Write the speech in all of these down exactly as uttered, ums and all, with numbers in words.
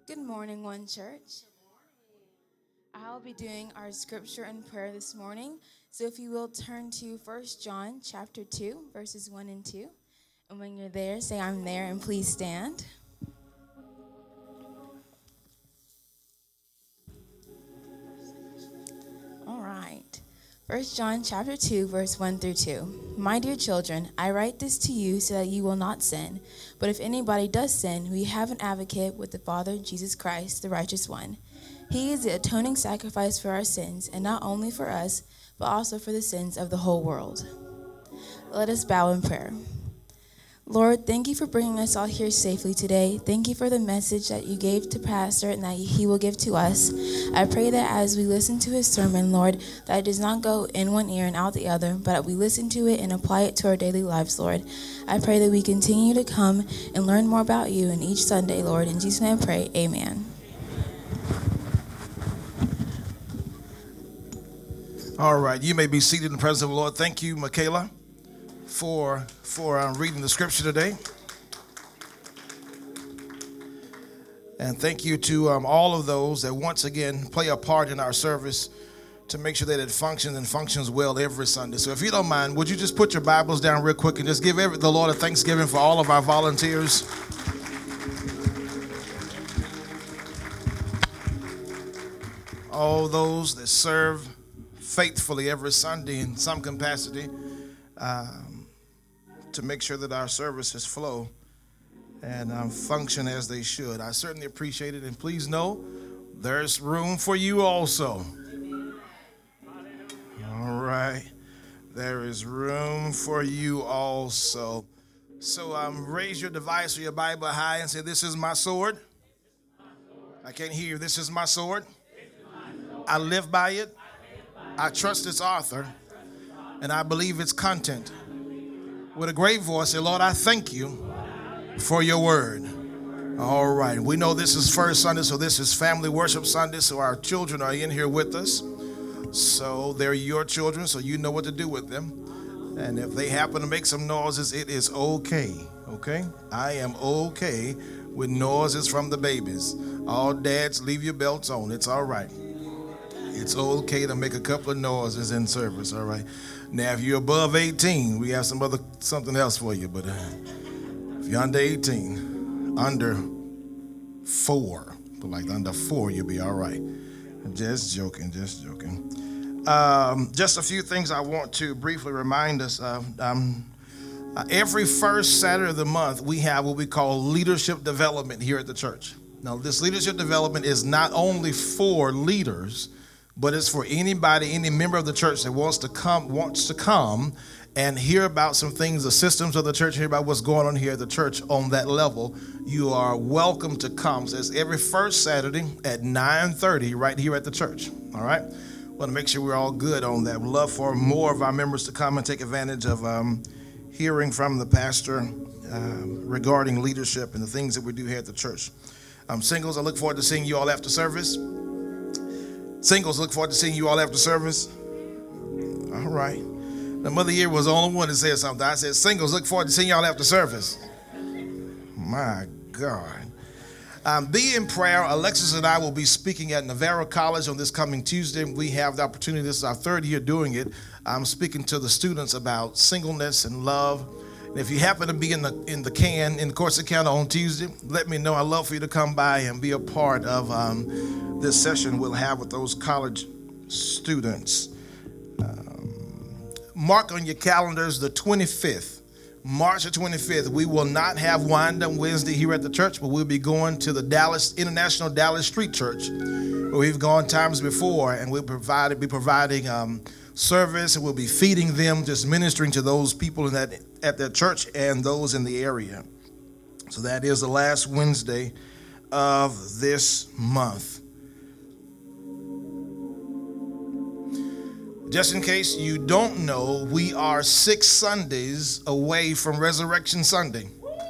Good morning, One Church. I'll be doing our scripture and prayer this morning. So if you will turn to First John chapter two, verses one and two. And when you're there, say I'm there and please stand. All right. First John chapter two, verse one through two. My dear children, I write this to you so that you will not sin. But if anybody does sin, we have an advocate with the Father, Jesus Christ, the righteous one. He is the atoning sacrifice for our sins, and not only for us, but also for the sins of the whole world. Let us bow in prayer. Lord, thank you for bringing us all here safely today. Thank you for the message that you gave to Pastor and that he will give to us. I pray that as we listen to his sermon, Lord, that it does not go in one ear and out the other, but that we listen to it and apply it to our daily lives, Lord. I pray that we continue to come and learn more about you in each Sunday, Lord. In Jesus' name I pray, amen. All right, you may be seated in the presence of the Lord. Thank you, Michaela, for for uh, reading the scripture today. And thank you to um, all of those that once again play a part in our service to make sure that it functions and functions well every Sunday. So if you don't mind, would you just put your Bibles down real quick and just give every, the Lord a thanksgiving for all of our volunteers. All those that serve faithfully every Sunday in some capacity um, to make sure that our services flow and um, function as they should. I certainly appreciate it, and please know there's room for you also. All right, there is room for you also. So um, raise your device or your Bible high and say, "This is my sword." I can't hear you. This is my sword. I live by it. I trust its author, and I believe its content. With a great voice, say, "Lord, I thank you for your word." All right. We know this is First Sunday, so this is Family Worship Sunday, so our children are in here with us. So they're your children, so you know what to do with them. And if they happen to make some noises, it is okay, okay? I am okay with noises from the babies. All dads, leave your belts on. It's all right. It's okay to make a couple of noises in service, all right? Now, if you're above eighteen, we have some other something else for you. But uh, if you're under eighteen, under four, but like under four, you'll be all right. Just joking, just joking. Um, just a few things I want to briefly remind us of. Um, uh, every first Saturday of the month, we have what we call leadership development here at the church. Now, this leadership development is not only for leaders, but it's for anybody, any member of the church that wants to come, wants to come and hear about some things, the systems of the church, hear about what's going on here at the church on that level. You are welcome to come. So it's every first Saturday at nine thirty right here at the church. All right. Want to make sure we're all good on that. We'd love for more of our members to come and take advantage of um, hearing from the pastor uh, regarding leadership and the things that we do here at the church. Um, singles, I look forward to seeing you all after service. Singles, look forward to seeing you all after service. All right. The mother here was the only one that said something. I said, singles, look forward to seeing y'all after service. My God. Um, be in prayer. Alexis and I will be speaking at Navarro College on this coming Tuesday. We have the opportunity. This is our third year doing it. I'm speaking to the students about singleness and love. And if you happen to be in the in the can, in the Corsicana on Tuesday, let me know. I'd love for you to come by and be a part of um, this session we'll have with those college students. Um, mark on your calendars the twenty-fifth, March the twenty-fifth. We will not have Wind Up Wednesday here at the church, but we'll be going to the Dallas International Dallas Street Church, where we've gone times before, and we'll provide, be providing um, service, and we'll be feeding them, just ministering to those people in that at that church and those in the area. So that is the last Wednesday of this month. Just in case you don't know, we are six Sundays away from Resurrection Sunday.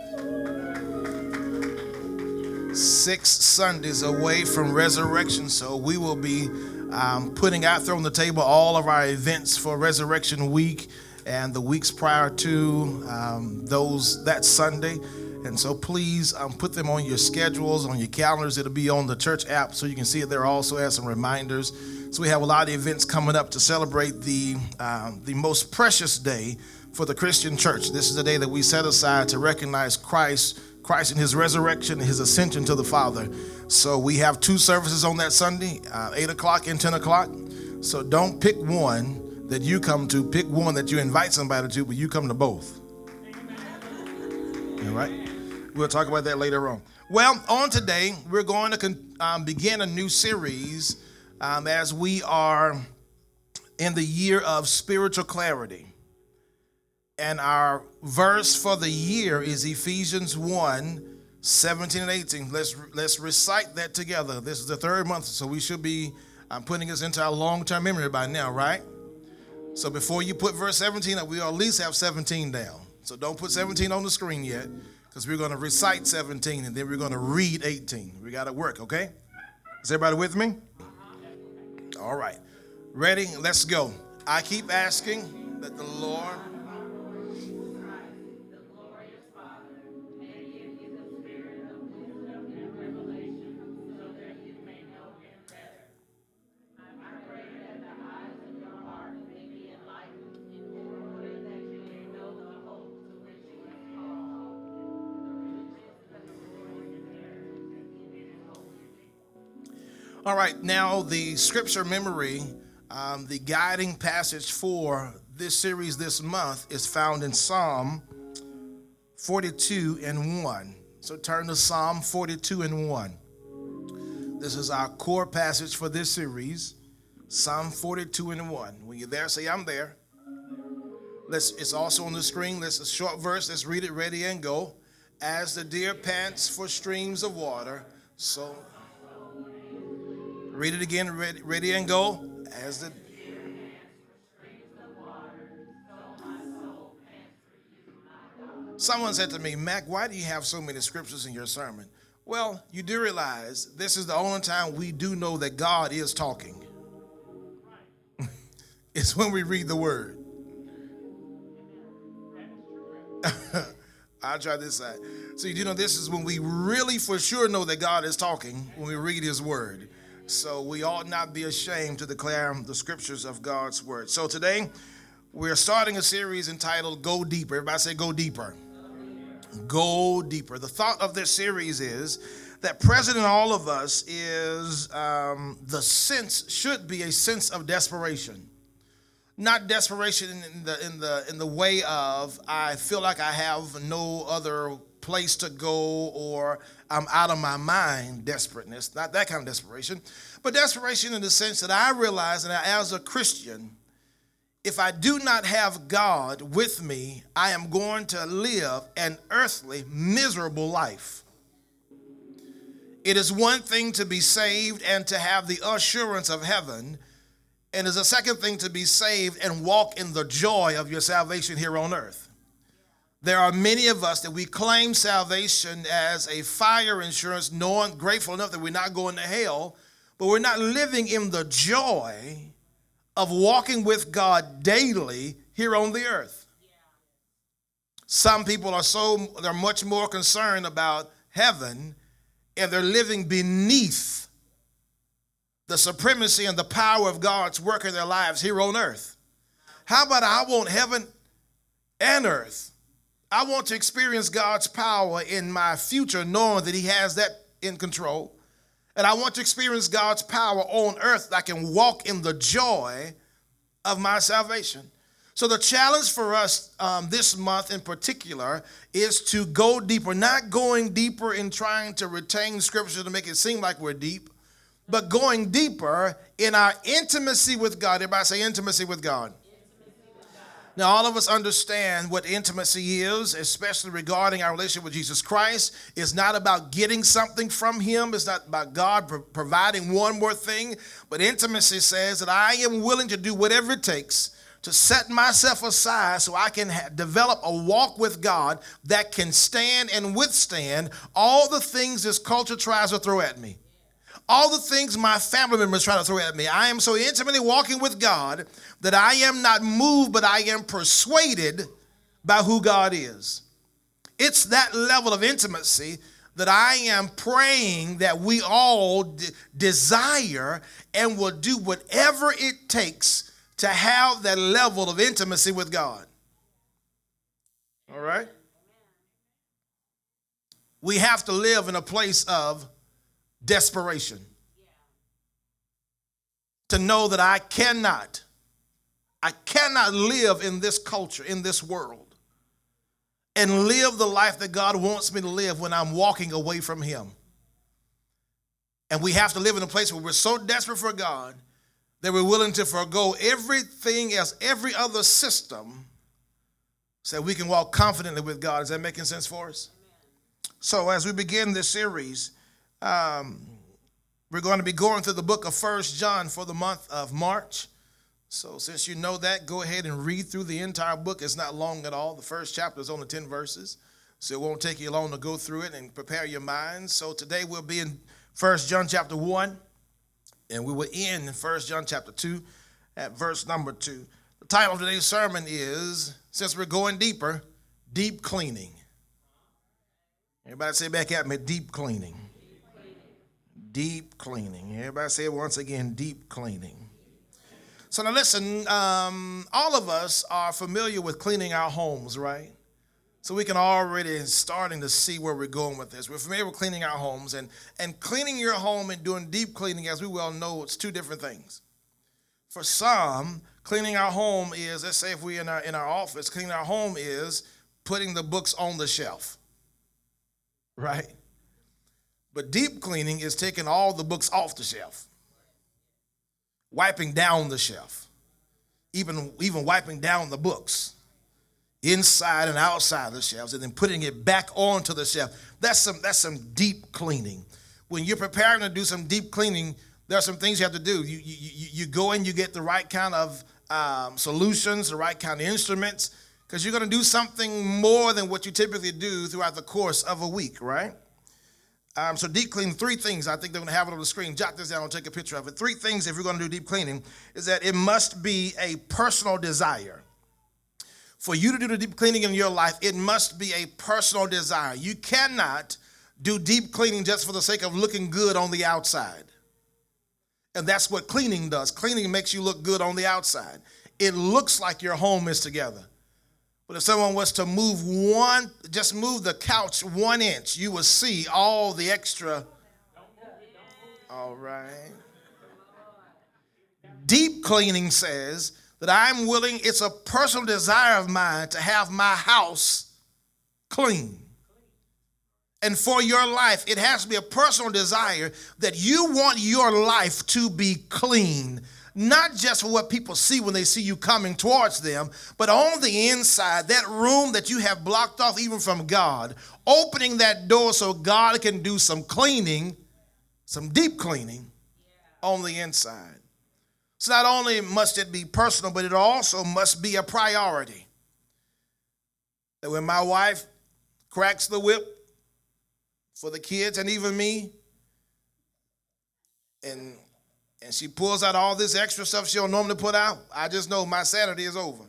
Six Sundays away from Resurrection. So we will be um, putting out there on the table all of our events for Resurrection Week and the weeks prior to um, those that Sunday. And so please um, put them on your schedules, on your calendars. It'll be on the church app so you can see it there also as some reminders. So we have a lot of events coming up to celebrate the um, the most precious day for the Christian church. This is the day that we set aside to recognize Christ, Christ in his resurrection, his ascension to the Father. So we have two services on that Sunday, uh, eight o'clock and ten o'clock. So don't pick one that you come to. Pick one that you invite somebody to, but you come to both. All right? We'll talk about that later on. Well, on today, we're going to con- um, begin a new series um, as we are in the year of spiritual clarity. And our verse for the year is Ephesians one, seventeen and eighteen. Let's, let's recite that together. This is the third month, so we should be um, putting this into our long-term memory by now, right? So before you put verse seventeen up, we'll at least have seventeen down. So don't put seventeen on the screen yet, because we're going to recite seventeen, and then we're going to read eighteen. We got to work, okay? Is everybody with me? All right. Ready? Let's go. I keep asking that the Lord... All right, now the scripture memory, um, the guiding passage for this series this month is found in Psalm forty-two and one. So turn to Psalm forty-two and one. This is our core passage for this series, Psalm forty-two and one. When you're there, say, I'm there. Let's, it's also on the screen. Let's a short verse. Let's read it, ready and go. As the deer pants for streams of water, so... Read it again, ready, ready and go. As the Someone said to me, Mac, why do you have so many scriptures in your sermon? Well, you do realize this is the only time we do know that God is talking. It's when we read the word. I'll try this side. So you do know this is when we really for sure know that God is talking, when we read his word. So we ought not be ashamed to declare the scriptures of God's word. So today we're starting a series entitled Go Deeper. Everybody say go deeper. Go deeper. The thought of this series is that present in all of us is um, the sense, should be a sense of desperation. Not desperation in the in the in the way of I feel like I have no other place to go or I'm out of my mind desperateness, not that kind of desperation, but desperation in the sense that I realize that as a Christian, if I do not have God with me, I am going to live an earthly, miserable life. It is one thing to be saved and to have the assurance of heaven, and it's a second thing to be saved and walk in the joy of your salvation here on earth. There are many of us that we claim salvation as a fire insurance, knowing, grateful enough that we're not going to hell, but we're not living in the joy of walking with God daily here on the earth. Some people are so, they're much more concerned about heaven, and they're living beneath the supremacy and the power of God's work in their lives here on earth. How about I want heaven and earth? I want to experience God's power in my future, knowing that he has that in control. And I want to experience God's power on earth that I can walk in the joy of my salvation. So the challenge for us um, this month in particular is to go deeper, not going deeper in trying to retain scripture to make it seem like we're deep, but going deeper in our intimacy with God. Everybody say intimacy with God. Now, all of us understand what intimacy is, especially regarding our relationship with Jesus Christ. It's not about getting something from him. It's not about God pro- providing one more thing. But intimacy says that I am willing to do whatever it takes to set myself aside so I can ha- develop a walk with God that can stand and withstand all the things this culture tries to throw at me. All the things my family members try to throw at me. I am so intimately walking with God that I am not moved, but I am persuaded by who God is. It's that level of intimacy that I am praying that we all de- desire and will do whatever it takes to have that level of intimacy with God. All right? We have to live in a place of desperation. To know that I cannot, I cannot live in this culture, in this world, and live the life that God wants me to live when I'm walking away from him. And we have to live in a place where we're so desperate for God that we're willing to forego everything else, every other system, so that we can walk confidently with God. Is that making sense for us? So as we begin this series, um, we're going to be going through the book of First John for the month of March. So since you know that, go ahead and read through the entire book. It's not long at all. The first chapter is only ten verses, so it won't take you long to go through it and prepare your minds. So today we'll be in First John chapter one, and we will end in First John chapter two at verse number two. The title of today's sermon is, since we're going deeper, Deep Cleaning. Everybody say back at me, deep cleaning. Deep cleaning. Everybody say it once again, deep cleaning. So now listen, um, all of us are familiar with cleaning our homes, right? So we can already starting to see where we're going with this. We're familiar with cleaning our homes, and, and cleaning your home and doing deep cleaning, as we well know, it's two different things. For some, cleaning our home is, let's say if we're in our, in our office, cleaning our home is putting the books on the shelf, right? But deep cleaning is taking all the books off the shelf, wiping down the shelf, even, even wiping down the books, inside and outside the shelves, and then putting it back onto the shelf. That's some, that's some deep cleaning. When you're preparing to do some deep cleaning, there are some things you have to do. You, you, you, you go in, you get the right kind of um, solutions, the right kind of instruments, because you're going to do something more than what you typically do throughout the course of a week, right? Um, so deep cleaning, three things. I think they're going to have it on the screen. Jot this down and take a picture of it. Three things if you're going to do deep cleaning is that it must be a personal desire. For you to do the deep cleaning in your life, it must be a personal desire. You cannot do deep cleaning just for the sake of looking good on the outside. And that's what cleaning does. Cleaning makes you look good on the outside. It looks like your home is together. But if someone was to move one, just move the couch one inch, you will see all the extra. All right. Deep cleaning says that I'm willing, it's a personal desire of mine to have my house clean. And for your life, it has to be a personal desire that you want your life to be clean. Not just for what people see when they see you coming towards them, but on the inside, that room that you have blocked off even from God, opening that door so God can do some cleaning, some deep cleaning on the inside. So not only must it be personal, but it also must be a priority. That when my wife cracks the whip for the kids and even me, and And she pulls out all this extra stuff she don't normally put out, I just know my Saturday is over.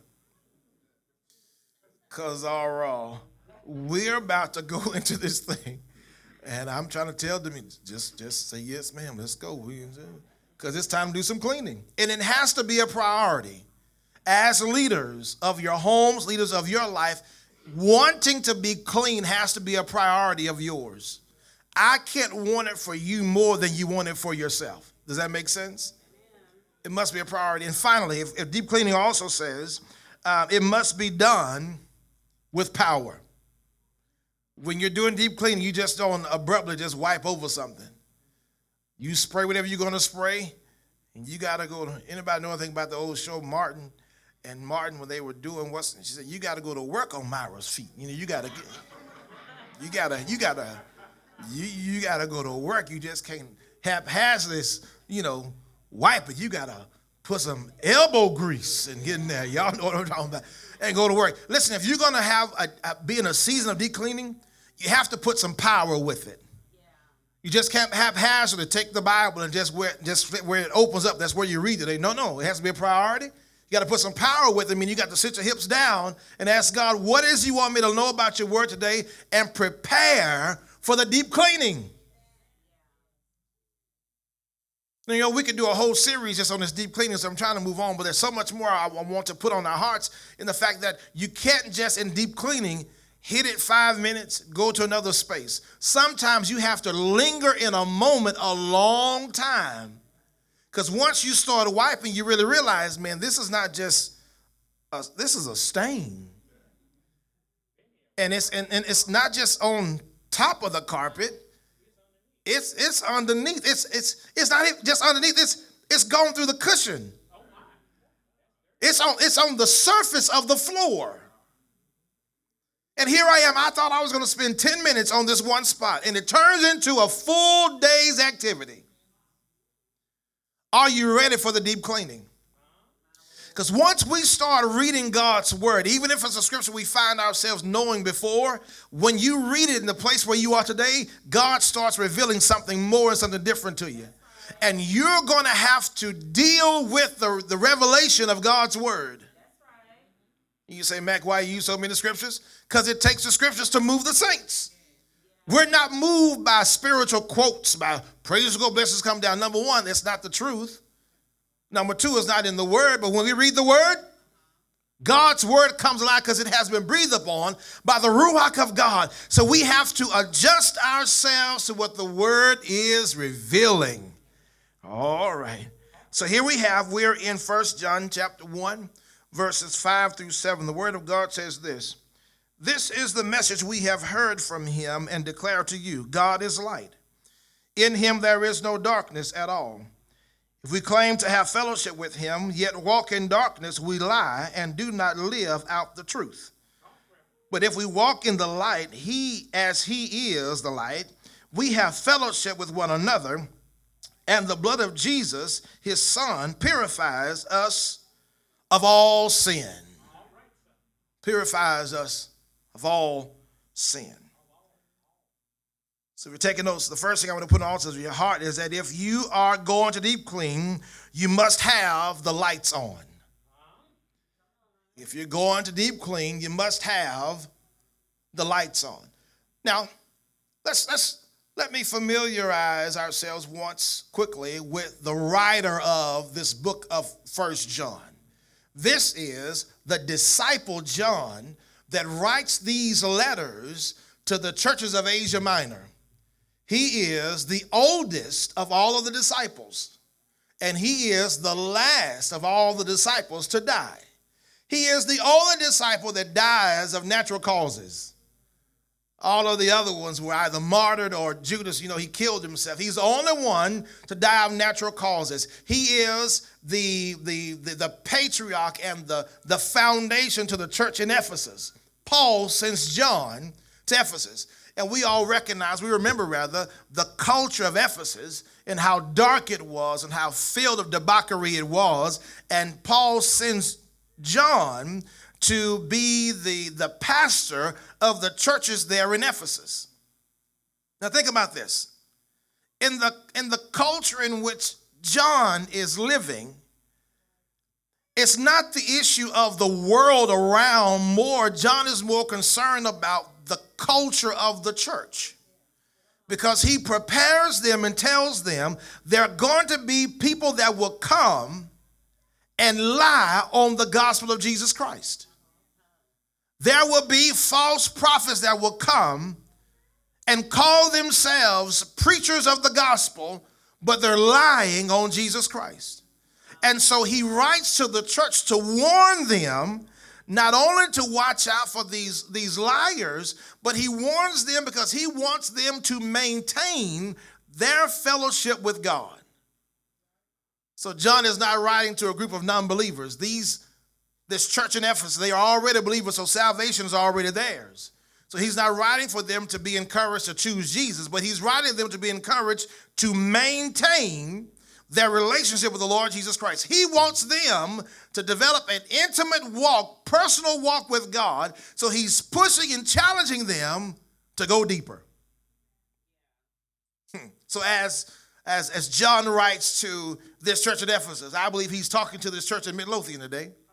Because uh, we're about to go into this thing. And I'm trying to tell them, just, just say, yes, ma'am, let's go. Because it's time to do some cleaning. And it has to be a priority. As leaders of your homes, leaders of your life, wanting to be clean has to be a priority of yours. I can't want it for you more than you want it for yourself. Does that make sense? It must be a priority. And finally, if, if deep cleaning also says uh, it must be done with power. When you're doing deep cleaning, you just don't abruptly just wipe over something. You spray whatever you're going to spray, and you got to go to, anybody know anything about the old show Martin? And Martin, when they were doing what's, she said, you got to go to work on Myra's feet. You know, you got to get, you got to, you got to, you, you got to go to work. You just can't haphazardly, you know, wipe it. You got to put some elbow grease and get in there. Y'all know what I'm talking about. And go to work. Listen, if you're going to have a, a, be in a season of deep cleaning, you have to put some power with it. Yeah. You just can't haphazardly take the Bible and just where, just where it opens up, that's where you read it. No, no, it has to be a priority. You got to put some power with it. I mean, you got to sit your hips down and ask God, what is you want me to know about your word today, and prepare for the deep cleaning. You know, we could do a whole series just on this deep cleaning, so I'm trying to move on, but there's so much more I want to put on our hearts in the fact that you can't just, in deep cleaning, hit it five minutes, go to another space. Sometimes you have to linger in a moment a long time, because once you start wiping, you really realize, man, this is not just, a, this is a stain. And it's, and, and it's not just on top of the carpet. It's it's underneath. It's it's it's not just underneath. It's it's gone through the cushion. It's on it's on the surface of the floor. And here I am. I thought I was going to spend ten minutes on this one spot, and it turns into a full day's activity. Are you ready for the deep cleaning? Because once we start reading God's word, even if it's a scripture we find ourselves knowing before, when you read it in the place where you are today, God starts revealing something more and something different to you. And you're going to have to deal with the, the revelation of God's word. You say, Mac, why you use so many scriptures? Because it takes the scriptures to move the saints. We're not moved by spiritual quotes, by praise go, blessings come down. Number one, that's not the truth. Number two, is not in the word, but when we read the word, God's word comes alive because it has been breathed upon by the Ruach of God. So we have to adjust ourselves to what the word is revealing. All right. So here we have, we're in First John chapter one, verses five through seven. The word of God says this: this is the message we have heard from him and declare to you. God is light. In him there is no darkness at all. If we claim to have fellowship with him, yet walk in darkness, we lie and do not live out the truth. But if we walk in the light, he as he is the light, we have fellowship with one another, and the blood of Jesus, his son, purifies us of all sin. Purifies us of all sin. So if you're taking notes, the first thing I want to put on the altar of your heart is that if you are going to deep clean, you must have the lights on. If you're going to deep clean, you must have the lights on. Now, let's let's let me familiarize ourselves once quickly with the writer of this book of First John. This is the disciple John that writes these letters to the churches of Asia Minor. He is the oldest of all of the disciples, and he is the last of all the disciples to die. He is the only disciple that dies of natural causes. All of the other ones were either martyred or Judas, you know, he killed himself. He's the only one to die of natural causes. He is the, the, the, the patriarch and the, the foundation to the church in Ephesus. Paul sends John to Ephesus. And we all recognize, we remember rather, the culture of Ephesus and how dark it was and how filled of debauchery it was. And Paul sends John to be the, the pastor of the churches there in Ephesus. Now think about this. In the, in the culture in which John is living, it's not the issue of the world around more. John is more concerned about the culture of the church, because he prepares them and tells them there are going to be people that will come and lie on the gospel of Jesus Christ. There will be false prophets that will come and call themselves preachers of the gospel, but they're lying on Jesus Christ. And so he writes to the church to warn them not only to watch out for these, these liars, but he warns them because he wants them to maintain their fellowship with God. So John is not writing to a group of non-believers. These, this church in Ephesus, they are already believers, so salvation is already theirs. So he's not writing for them to be encouraged to choose Jesus, but he's writing them to be encouraged to maintain their relationship with the Lord Jesus Christ. He wants them to develop an intimate walk, personal walk with God. So he's pushing and challenging them to go deeper. So as, as, as John writes to this church at Ephesus, I believe he's talking to this church in Midlothian today.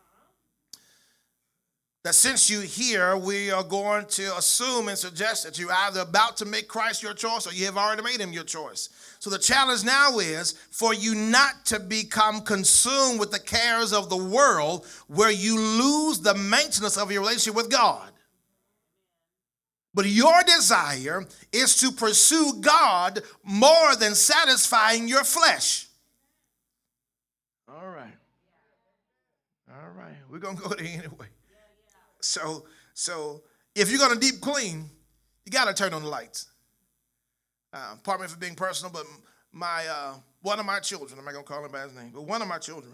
that since you here, we are going to assume and suggest that you're either about to make Christ your choice or you have already made him your choice. So the challenge now is for you not to become consumed with the cares of the world where you lose the maintenance of your relationship with God. But your desire is to pursue God more than satisfying your flesh. All right. All right. We're going to go there anyway. So, so if you're going to deep clean, you got to turn on the lights. Uh, pardon me for being personal, but my uh, one of my children, I'm not going to call him by his name, but one of my children,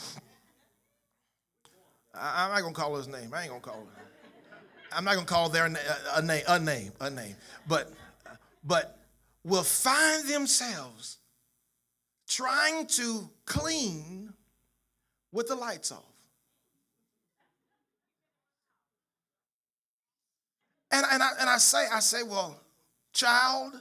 I, I'm not going to call his name. I ain't going to call him. I'm not going to call their na- a name, a name, a name, but, but will find themselves trying to clean with the lights off. And, and, I, and I say, I say, well, child,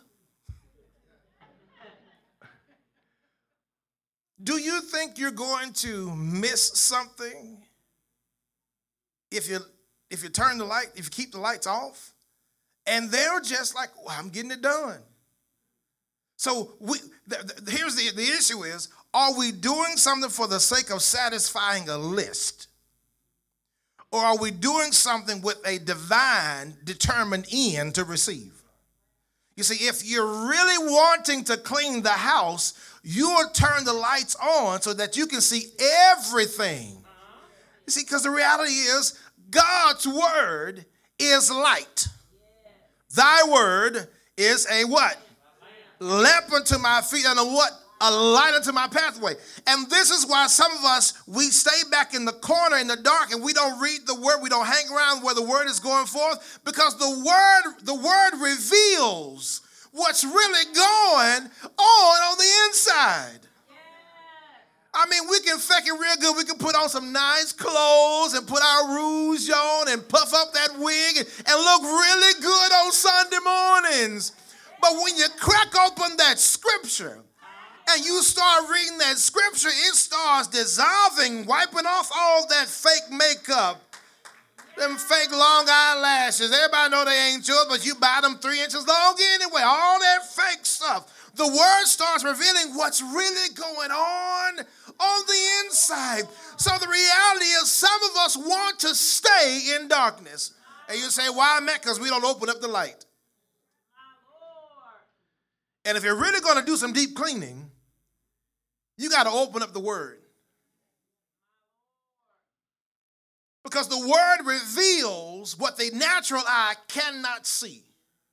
do you think you're going to miss something if you if you turn the light, if you keep the lights off? And they're just like, well, I'm getting it done. So we, th- th- here's the, the issue is, are we doing something for the sake of satisfying a list? Or are we doing something with a divine determined end to receive? You see, if you're really wanting to clean the house, you'll turn the lights on so that you can see everything. You see, because the reality is God's word is light. Thy word is a what? Lamp unto my feet and a what? A light unto my pathway. And this is why some of us, we stay back in the corner in the dark and we don't read the word. We don't hang around where the word is going forth, because the word, the word reveals what's really going on on the inside. I mean, we can fake it real good. We can put on some nice clothes and put our rouge on and puff up that wig and, and look really good on Sunday mornings. But when you crack open that scripture and you start reading that scripture, it starts dissolving, wiping off all that fake makeup, them fake long eyelashes. Everybody know they ain't yours, but you buy them three inches long anyway. All that fake stuff. The word starts revealing what's really going on on the inside. So the reality is some of us want to stay in darkness. And you say, why, Matt? Because we don't open up the light. And if you're really going to do some deep cleaning, you got to open up the word. Because the word reveals what the natural eye cannot see.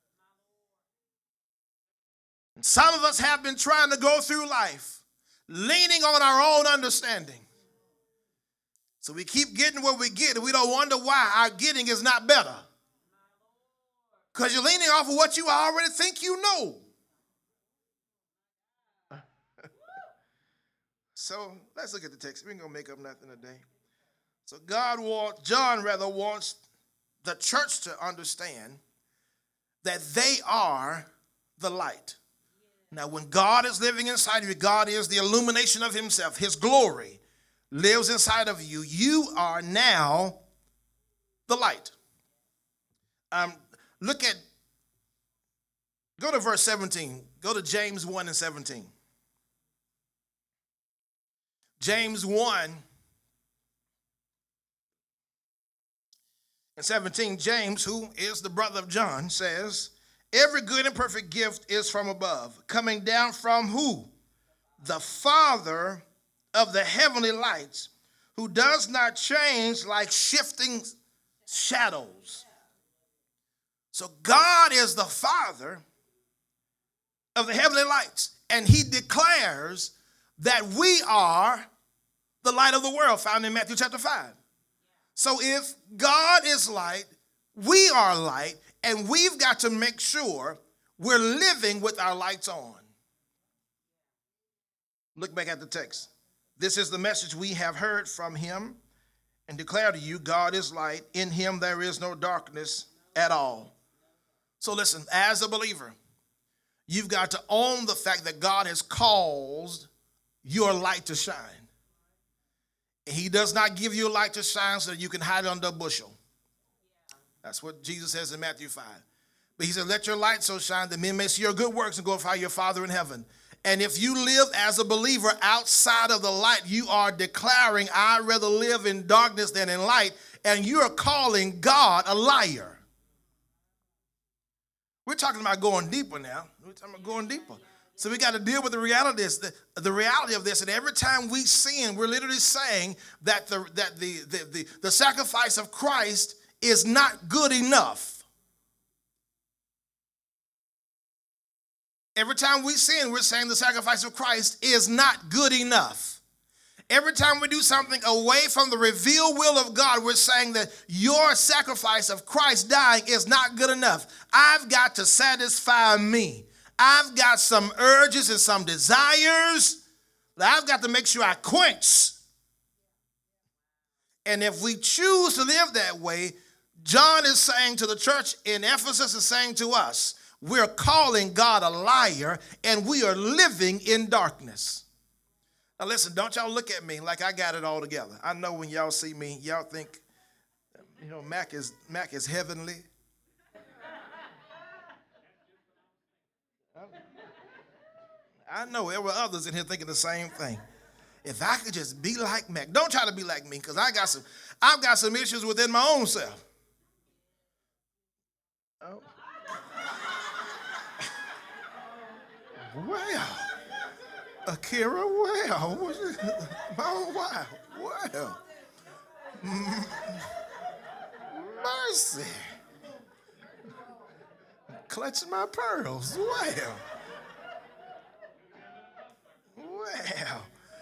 And some of us have been trying to go through life leaning on our own understanding. So we keep getting what we get, and we don't wonder why our getting is not better. Because you're leaning off of what you already think you know. So let's look at the text. We ain't going to make up nothing today. So God wants, John rather wants the church to understand that they are the light. Now, when God is living inside of you, God is the illumination of himself. His glory lives inside of you. You are now the light. Um, look at, go to verse seventeen. Go to James one and seventeen. James one and seventeen, James, who is the brother of John, says, every good and perfect gift is from above, coming down from who? The Father of the heavenly lights, who does not change like shifting shadows. So God is the Father of the heavenly lights, and he declares that we are the light of the world, found in Matthew chapter five. So if God is light, we are light, and we've got to make sure we're living with our lights on. Look back at the text. This is the message we have heard from him and declare to you, God is light. In him there is no darkness at all. So listen, as a believer, you've got to own the fact that God has caused your light to shine. He does not give you a light to shine so that you can hide it under a bushel. That's what Jesus says in Matthew five. But he said, let your light so shine that men may see your good works and glorify your Father in heaven. And if you live as a believer outside of the light, you are declaring, I'd rather live in darkness than in light. And you are calling God a liar. We're talking about going deeper now. We're talking about going deeper. So we got to deal with the reality of this, the, the reality of this. And every time we sin, we're literally saying that the that the, the, the, the sacrifice of Christ is not good enough. Every time we sin, we're saying the sacrifice of Christ is not good enough. Every time we do something away from the revealed will of God, we're saying that your sacrifice of Christ dying is not good enough. I've got to satisfy me. I've got some urges and some desires that I've got to make sure I quench. And if we choose to live that way, John is saying to the church in Ephesus and saying to us, we're calling God a liar and we are living in darkness. Now listen, don't y'all look at me like I got it all together. I know when y'all see me, y'all think, you know, Mac is Mac is heavenly. I know there were others in here thinking the same thing. If I could just be like Mac. Don't try to be like me, because I got some, I've got some issues within my own self. Oh. Well, Akira, well, oh, wow, well, mercy, clutching my pearls, well, well.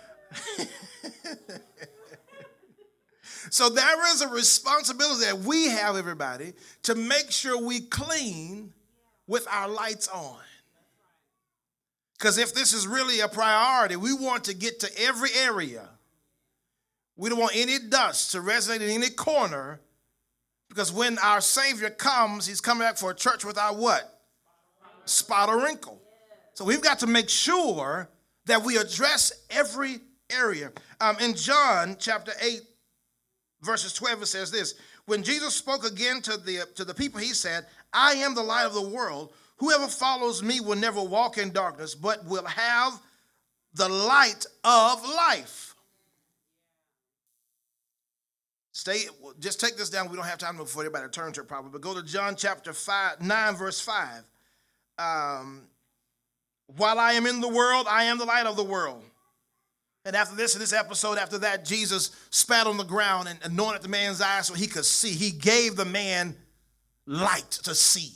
So there is a responsibility that we have, everybody, to make sure we clean with our lights on. Because if this is really a priority, we want to get to every area. We don't want any dust to resonate in any corner. Because when our Savior comes, he's coming back for a church without what? Spot or wrinkle. So we've got to make sure that we address every area. Um, in John chapter eight, verses twelve, it says this. When Jesus spoke again to the, to the people, he said, I am the light of the world. Whoever follows me will never walk in darkness, but will have the light of life. Stay, just take this down. We don't have time before everybody turn to it probably, but go to John chapter five, nine, verse five. Um, While I am in the world, I am the light of the world. And after this, in this episode, after that, Jesus spat on the ground and anointed the man's eyes so he could see. He gave the man light to see.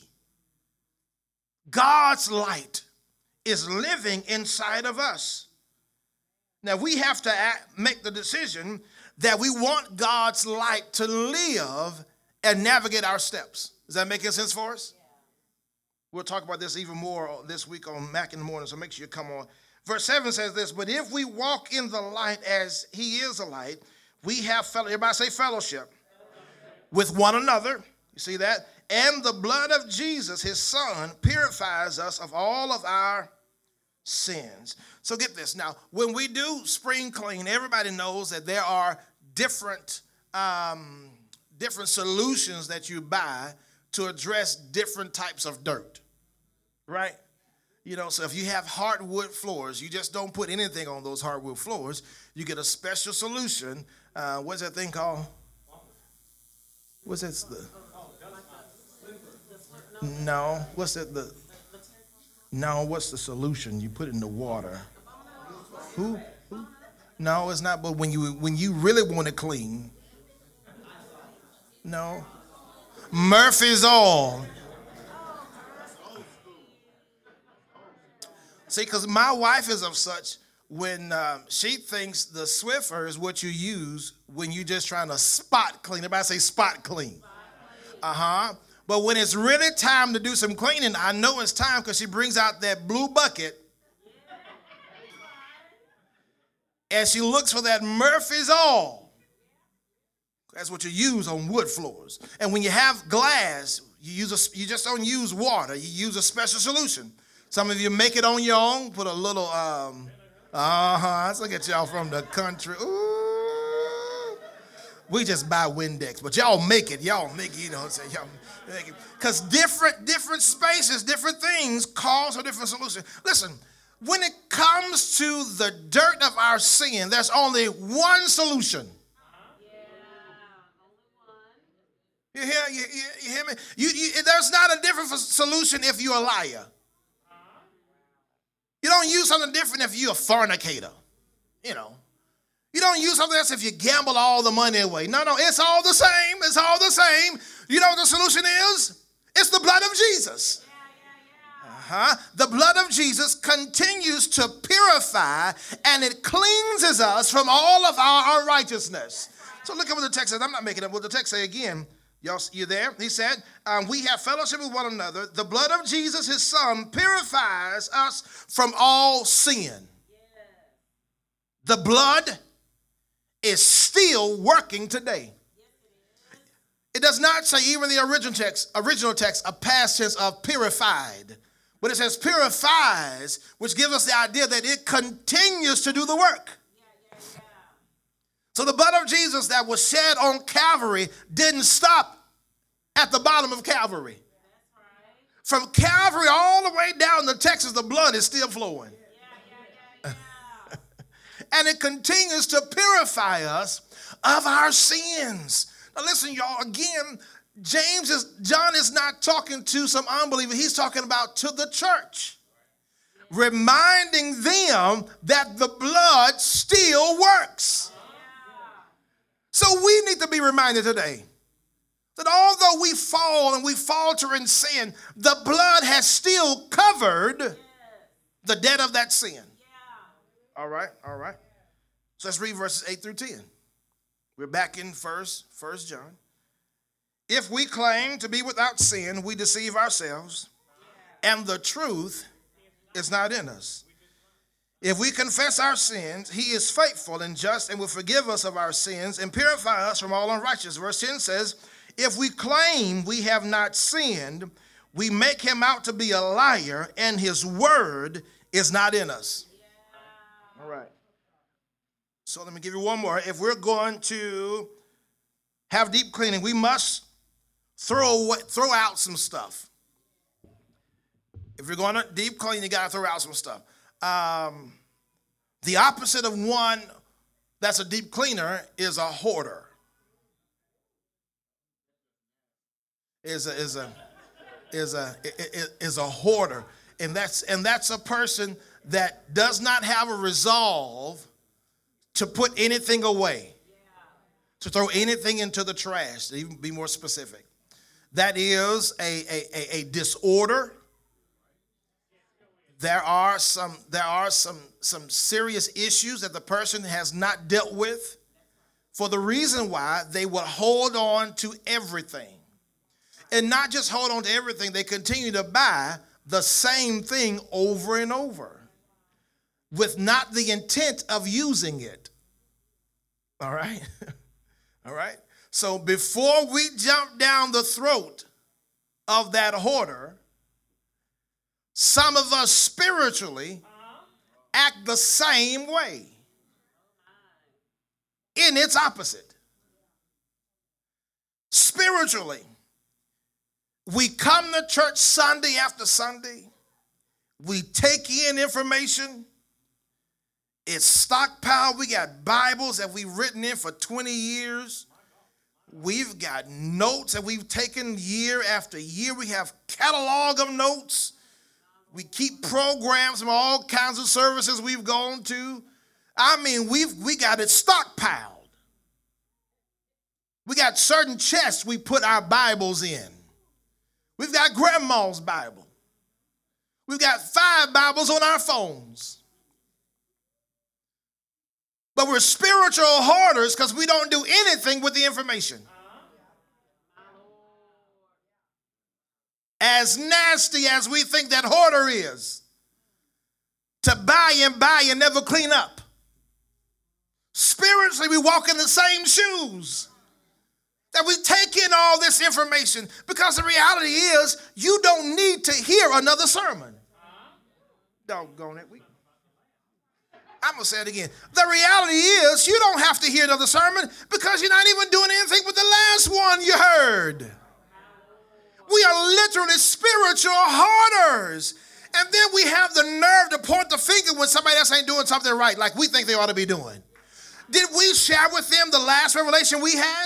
God's light is living inside of us. Now, we have to act, make the decision that we want God's light to live and navigate our steps. Is that making sense for us? Yeah. We'll talk about this even more this week on Mac in the Morning, so make sure you come on. Verse seven says this, but if we walk in the light as he is a light, we have fellowship. Everybody say fellowship. Fellowship with one another. You see that? And the blood of Jesus, his son, purifies us of all of our sins. So get this. Now, when we do spring clean, everybody knows that there are different, um, different solutions that you buy to address different types of dirt, right? You know, so if you have hardwood floors, you just don't put anything on those hardwood floors. You get a special solution. Uh, what's that thing called? What's that? The, no. What's that? The no. What's the solution? You put it in the water. Who? Who? No, it's not. But when you when you really want it clean, no. Murphy's Oil. See, because my wife is of such, when um, she thinks the Swiffer is what you use when you're just trying to spot clean. Everybody say spot clean. Uh-huh. But when it's really time to do some cleaning, I know it's time because she brings out that blue bucket and she looks for that Murphy's Oil. That's what you use on wood floors. And when you have glass, you use a, you just don't use water. You use a special solution. Some of you make it on your own. Put a little, um, uh-huh. Let's look at y'all from the country. Ooh. We just buy Windex, but y'all make it. Y'all make it, you know what I'm saying? Y'all make it. Because different, different spaces, different things cause a different solution. Listen, when it comes to the dirt of our sin, there's only one solution. You hear, you, you, you hear me? You, you, there's not a different solution if you're a liar. You don't use something different if you're a fornicator. You know. You don't use something else if you gamble all the money away. No, no, it's all the same. It's all the same. You know what the solution is? It's the blood of Jesus. Uh-huh. The blood of Jesus continues to purify, and it cleanses us from all of our unrighteousness. So look at what the text says. I'm not making it up. What the text say again. Y'all, you there? He said, um, we have fellowship with one another. The blood of Jesus, his son, purifies us from all sin. The blood is still working today. It does not say, even the original text, original text, a past tense of purified. But it says purifies, which gives us the idea that it continues to do the work. So the blood of Jesus that was shed on Calvary didn't stop at the bottom of Calvary. From Calvary all the way down to Texas, the blood is still flowing. And it continues to purify us of our sins. Now listen, y'all, again, James is, John is not talking to some unbeliever. He's talking about to the church, reminding them that the blood still works. So we need to be reminded today that although we fall and we falter in sin, the blood has still covered the debt of that sin. All right, all right. So let's read verses eight through ten. We're back in first, First John. If we claim to be without sin, we deceive ourselves, and the truth is not in us. If we confess our sins, he is faithful and just and will forgive us of our sins and purify us from all unrighteousness. Verse ten says, if we claim we have not sinned, we make him out to be a liar, and his word is not in us. All right. So let me give you one more. If we're going to have deep cleaning, we must throw away, throw out some stuff. If you're going to deep clean, you got to throw out some stuff. Um, the opposite of one that's a deep cleaner is a hoarder. Is a is a is a is a hoarder, and that's and that's a person that does not have a resolve to put anything away, to throw anything into the trash, to even be more specific. That is a, a, a, a disorder. There are some there are some, some serious issues that the person has not dealt with for the reason why they will hold on to everything. And not just hold on to everything, they continue to buy the same thing over and over with not the intent of using it. All right? All right? So before we jump down the throat of that hoarder, some of us spiritually act the same way in its opposite. Spiritually, we come to church Sunday after Sunday. We take in information. It's stockpiled. We got Bibles that we've written in for twenty years. We've got notes that we've taken year after year. We have catalog of notes. We keep programs from all kinds of services we've gone to. I mean, we've we got it stockpiled. We got certain chests we put our Bibles in. We've got grandma's Bible. We've got five Bibles on our phones. But we're spiritual hoarders because we don't do anything with the information. As nasty as we think that hoarder is, to buy and buy and never clean up. Spiritually, we walk in the same shoes. That we take in all this information because the reality is you don't need to hear another sermon. Doggone it. We, I'm going to say it again. The reality is you don't have to hear another sermon because you're not even doing anything with the last one you heard. We are literally spiritual hoarders. And then we have the nerve to point the finger when somebody else ain't doing something right like we think they ought to be doing. Did we share with them the last revelation we had?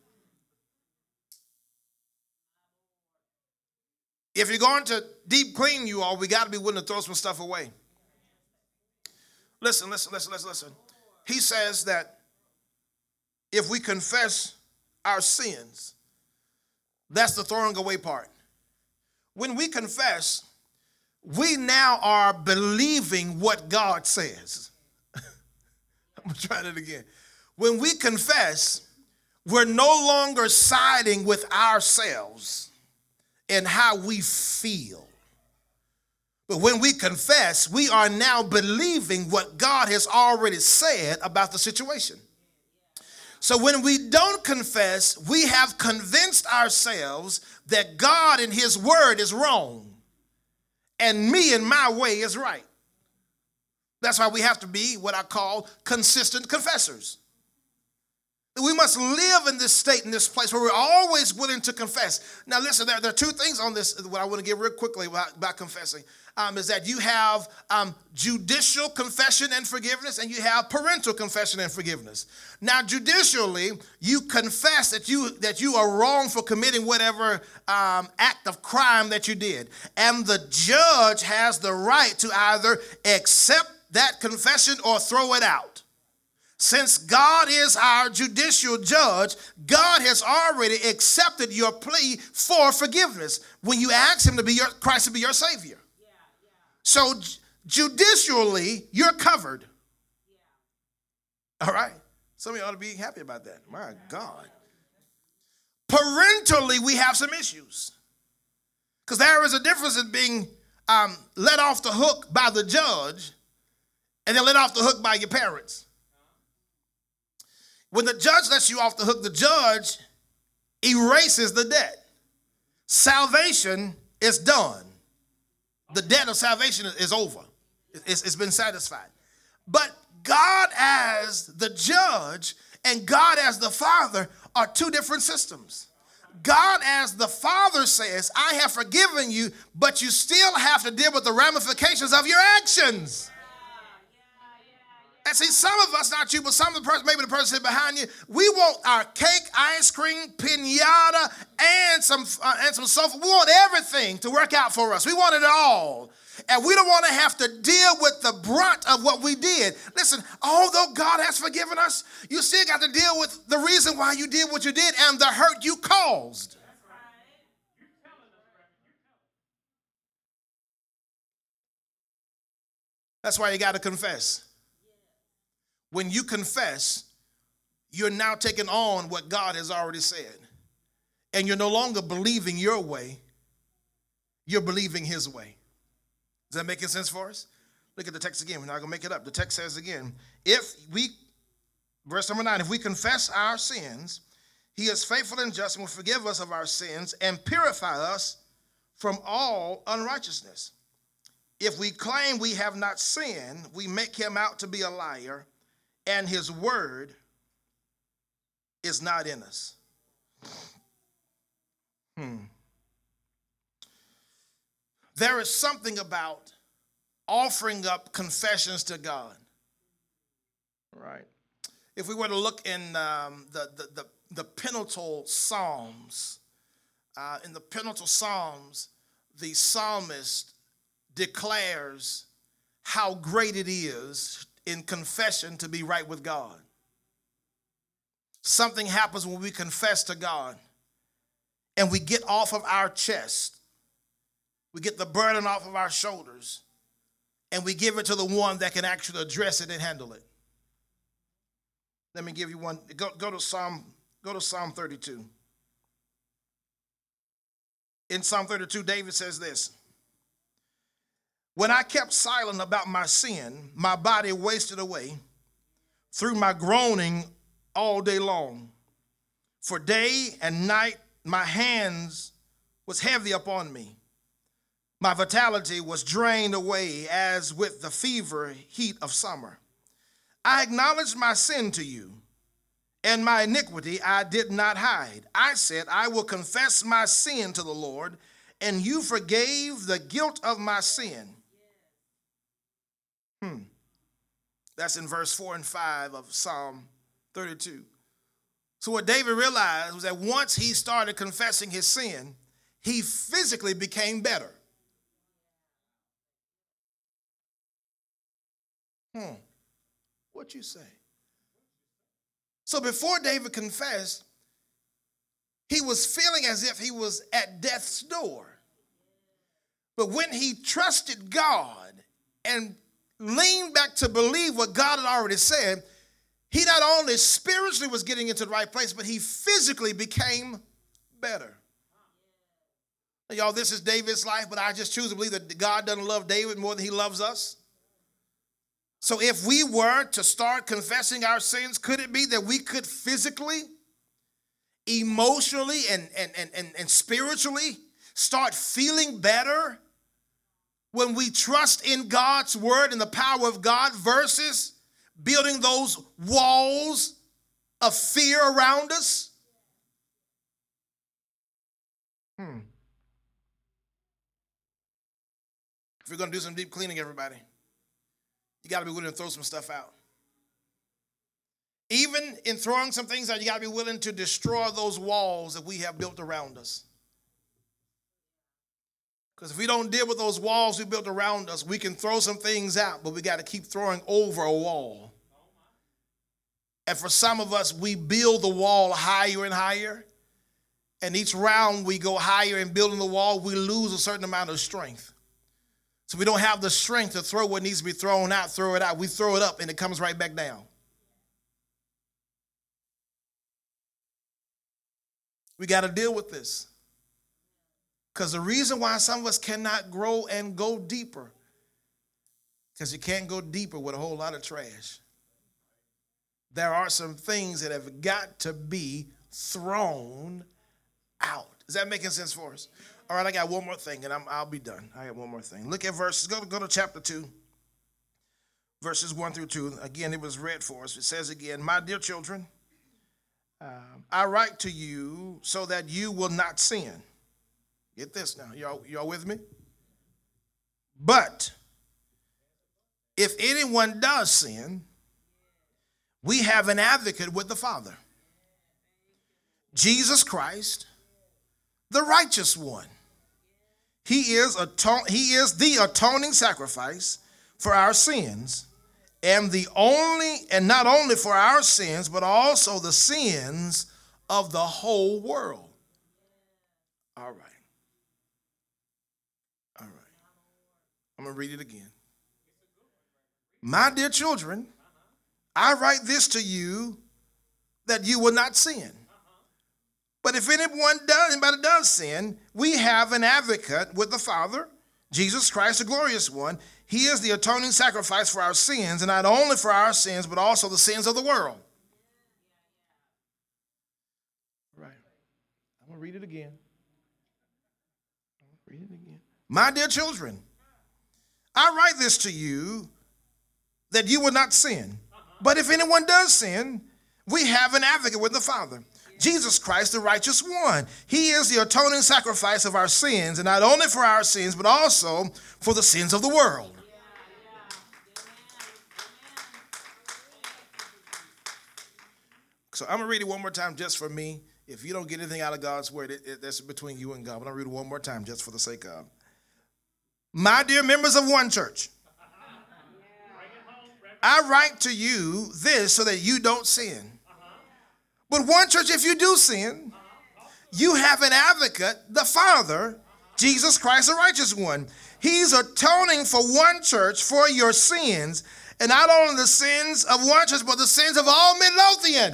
If you're going to deep clean you all, we got to be willing to throw some stuff away. Listen, listen, listen, listen, listen. He says that if we confess our sins, that's the throwing away part. When we confess, we now are believing what God says. I'm going to try that again. When we confess, we're no longer siding with ourselves and how we feel. But when we confess, we are now believing what God has already said about the situation. So when we don't confess, we have convinced ourselves that God and his word is wrong and me and my way is right. That's why we have to be what I call consistent confessors. We must live in this state, in this place where we're always willing to confess. Now listen, there, there are two things on this what I want to get real quickly about, about confessing. Um, is that you have um, judicial confession and forgiveness, and you have parental confession and forgiveness. Now, judicially, you confess that you that you are wrong for committing whatever um, act of crime that you did, and the judge has the right to either accept that confession or throw it out. Since God is our judicial judge, God has already accepted your plea for forgiveness when you ask him to be your Christ to be your Savior. So judicially, you're covered. All right? Some of you ought to be happy about that. My God. Parentally, we have some issues. Because there is a difference in being um, let off the hook by the judge and then let off the hook by your parents. When the judge lets you off the hook, the judge erases the debt. Salvation is done. The debt of salvation is over. It's, it's been satisfied. But God as the judge and God as the father are two different systems. God as the father says, I have forgiven you, but you still have to deal with the ramifications of your actions. And see, some of us, not you, but some of the person, maybe the person sitting behind you, we want our cake, ice cream, piñata, and some uh, and some sofa. We want everything to work out for us. We want it all. And we don't want to have to deal with the brunt of what we did. Listen, although God has forgiven us, you still got to deal with the reason why you did what you did and the hurt you caused. That's why you got to confess. When you confess, you're now taking on what God has already said. And you're no longer believing your way. You're believing his way. Is that making sense for us? Look at the text again. We're not going to make it up. The text says again, if we, verse number nine, if we confess our sins, he is faithful and just and will forgive us of our sins and purify us from all unrighteousness. If we claim we have not sinned, we make him out to be a liar, and his word is not in us. Hmm. There is something about offering up confessions to God. Right. If we were to look in um, the, the, the, the pentateuch Psalms, uh, in the pentateuch Psalms, the psalmist declares how great it is in confession to be right with God. Something happens when we confess to God and we get off of our chest. We get the burden off of our shoulders and we give it to the one that can actually address it and handle it. Let me give you one. Go, go to Psalm, go to Psalm thirty-two. In Psalm thirty-two, David says this: when I kept silent about my sin, my body wasted away through my groaning all day long. For day and night, my hands was heavy upon me. My vitality was drained away as with the fever heat of summer. I acknowledged my sin to you, and my iniquity I did not hide. I said, I will confess my sin to the Lord, and you forgave the guilt of my sin. Hmm. That's in verse four and five of Psalm thirty-two. So what David realized was that once he started confessing his sin, he physically became better. Hmm. What you say? So before David confessed, he was feeling as if he was at death's door. But when he trusted God and leaned back to believe what God had already said, he not only spiritually was getting into the right place, but he physically became better. Now, y'all, this is David's life, but I just choose to believe that God doesn't love David more than he loves us. So if we were to start confessing our sins, could it be that we could physically, emotionally, and, and, and, and, and spiritually start feeling better when we trust in God's word and the power of God versus building those walls of fear around us? Hmm. If we're going to do some deep cleaning, everybody, you got to be willing to throw some stuff out. Even in throwing some things out, you got to be willing to destroy those walls that we have built around us. Because if we don't deal with those walls we built around us, we can throw some things out, but we got to keep throwing over a wall. And for some of us, we build the wall higher and higher. And each round we go higher in building the wall, we lose a certain amount of strength. So we don't have the strength to throw what needs to be thrown out, throw it out. We throw it up and it comes right back down. We got to deal with this. Because the reason why some of us cannot grow and go deeper, because you can't go deeper with a whole lot of trash. There are some things that have got to be thrown out. Is that making sense for us? All right, I got one more thing, and I'm, I'll be done. I got one more thing. Look at verses. Go, go to chapter two, verses one through two. Again, it was read for us. It says again, my dear children, um, I write to you so that you will not sin. Get this now. Y'all, y'all with me? But if anyone does sin, we have an advocate with the Father, Jesus Christ, the righteous one. He is aton- he is the atoning sacrifice for our sins, and the only and not only for our sins, but also the sins of the whole world. All right. All right. I'm going to read it again. My dear children, I write this to you that you will not sin. But if anyone does, anybody does sin, we have an advocate with the Father, Jesus Christ, the glorious one. He is the atoning sacrifice for our sins, and not only for our sins, but also the sins of the world. Right. I'm going to read it again. Read it again. My dear children, I write this to you that you will not sin. But if anyone does sin, we have an advocate with the Father, Jesus Christ, the righteous one. He is the atoning sacrifice of our sins, and not only for our sins, but also for the sins of the world. So I'm going to read it one more time just for me. If you don't get anything out of God's word, it, it, that's between you and God. But I'll read it one more time just for the sake of. My dear members of One Church, I write to you this so that you don't sin. But One Church, if you do sin, you have an advocate, the Father, Jesus Christ, the righteous one. He's atoning for One Church for your sins, and not only the sins of One Church, but the sins of all Midlothian.